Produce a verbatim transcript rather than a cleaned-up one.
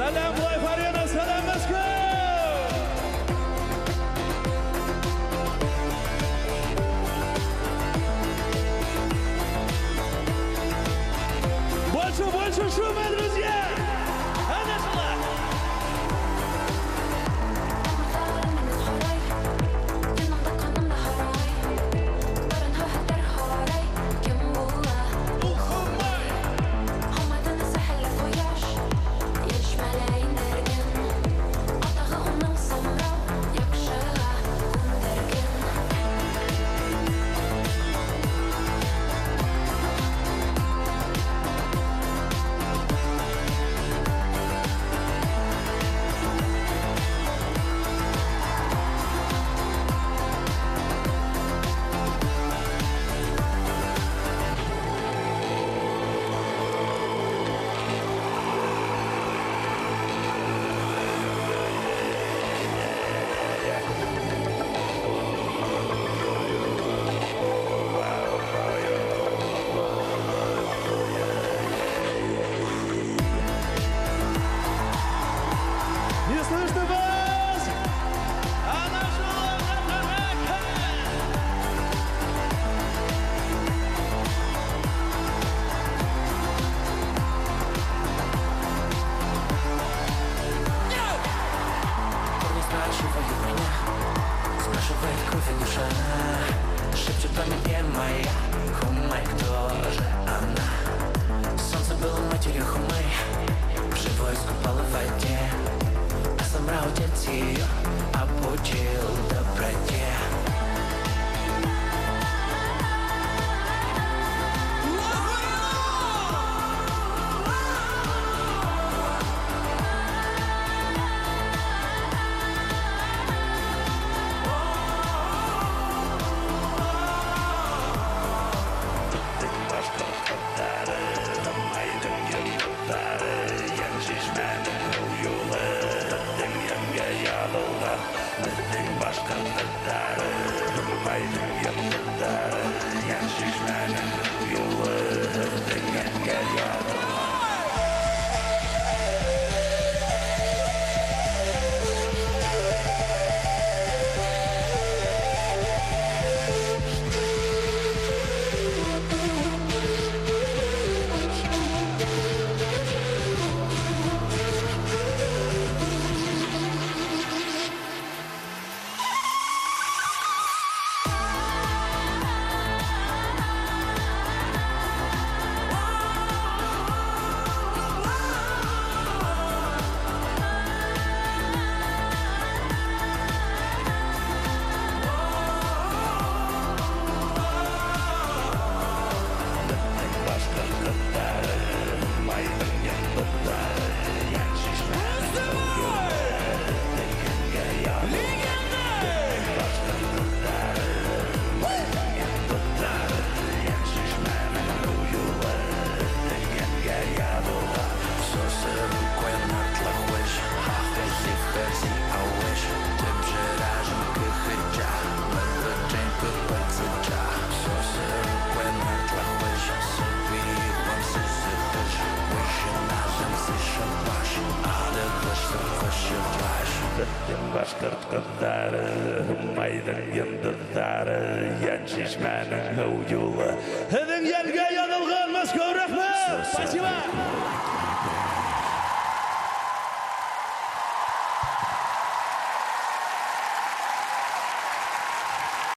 Салам, Life Arena, салам, Москва! Больше, больше шума, друзья! Она шла! Не слышно вас! Она жила на Тарака! Парни спрашивают меня, спрашивает кофе душа, шепчет по мне моя Хумэй, кто же она? Солнце было матерью Хумэй, вживую искупало в воде. Сам отец ее обучил доброте. Башқұрт қыздары, Хумайдың йындыздары, Ян шишмәнің ғу юлы. Һеҙҙең йәнгә яҙылған Москва, рәхмәт! Спасибо!